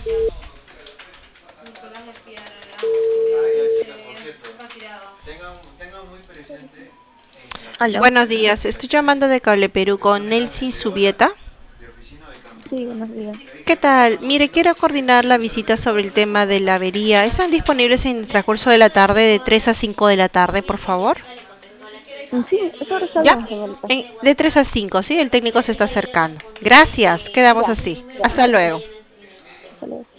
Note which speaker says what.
Speaker 1: Aló.
Speaker 2: Buenos días, estoy llamando de Cable Perú con Nelcy Subieta.
Speaker 1: Sí, buenos días.
Speaker 2: ¿Qué tal? Mire, quiero coordinar la visita sobre el tema de la avería. ¿Están disponibles en el transcurso de la tarde de 3 a 5 de la tarde, por favor?
Speaker 1: Sí, eso ahora está
Speaker 2: Ya,
Speaker 1: bien, señorita.
Speaker 2: de 3 a 5, ¿sí? El técnico se está acercando. Gracias, quedamos
Speaker 1: Ya,
Speaker 2: así.
Speaker 1: ya,
Speaker 2: Hasta luego.
Speaker 1: hasta luego.